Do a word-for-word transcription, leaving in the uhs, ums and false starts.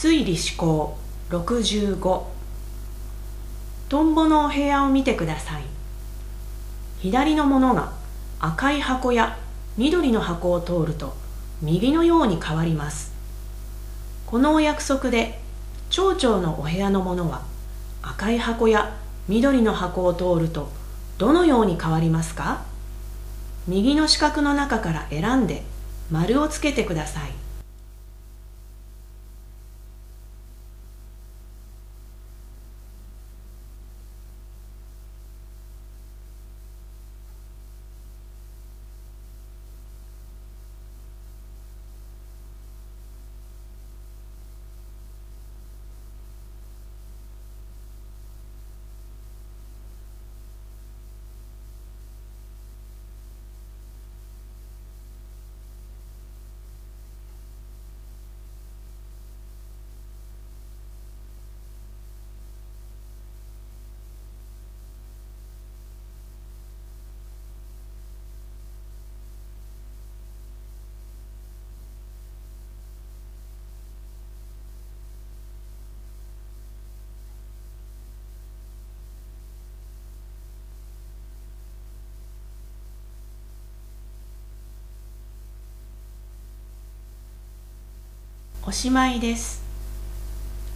推理思考ろくじゅうご。トンボのお部屋を見てください。左のものが赤い箱や緑の箱を通ると右のように変わります。このお約束で町長のお部屋のものは赤い箱や緑の箱を通るとどのように変わりますか？右の四角の中から選んで丸をつけてください。おしまいです。